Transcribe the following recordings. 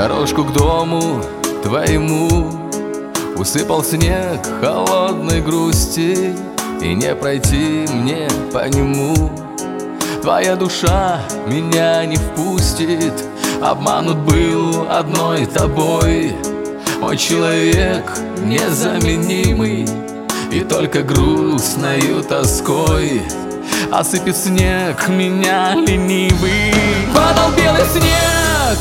Дорожку к дому твоему усыпал снег холодной грусти, и не пройти мне по нему. Твоя душа меня не впустит, обманут был одной тобой. Мой человек незаменимый, и только грустною тоской осыпет снег меня ленивый. Падал белый снег,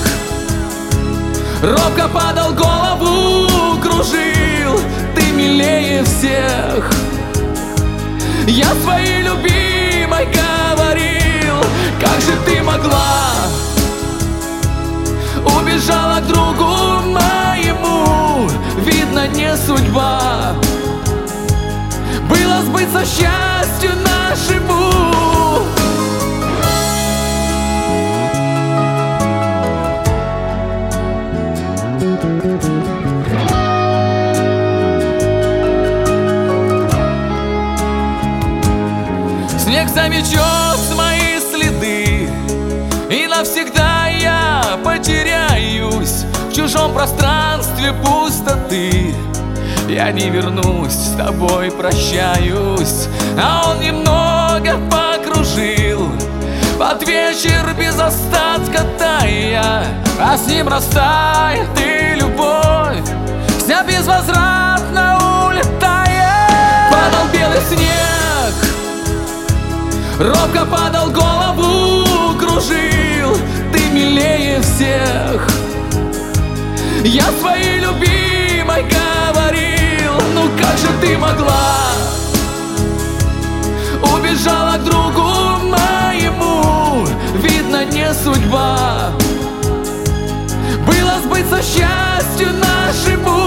робко падал, голову кружил. Ты милее всех, я своей любимой говорил. Как же ты могла, убежала к другу моему. Видно, не судьба было сбыться счастью нашему. Снег заметет мои следы, и навсегда я потеряюсь в чужом пространстве пустоты. Я не вернусь, с тобой прощаюсь. А он немного покружил под вечер без остатка тая, а с ним растает и любовь, вся безвозвратно улетая. Падал белый снег, робко падал, голову кружил. Ты милее всех, я своей любимой говорил. Ну как же ты могла, убежала к другу моему. Видно, не судьба было сбыться счастью нашему.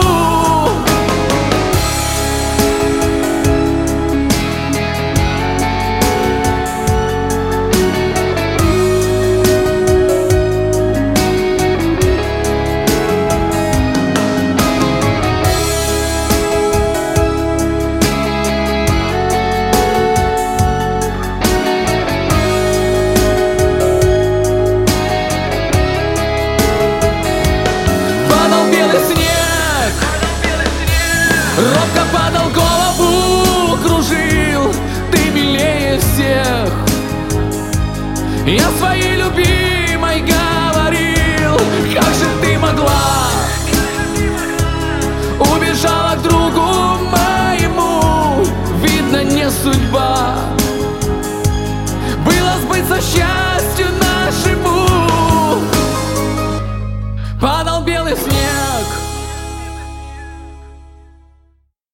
Робко падал, голову кружил. Ты милее всех, я своей любимой говорил. Как же ты могла, убежала к другу моему. Видно, не судьба было сбыться счастью нашему. Падал белый снег,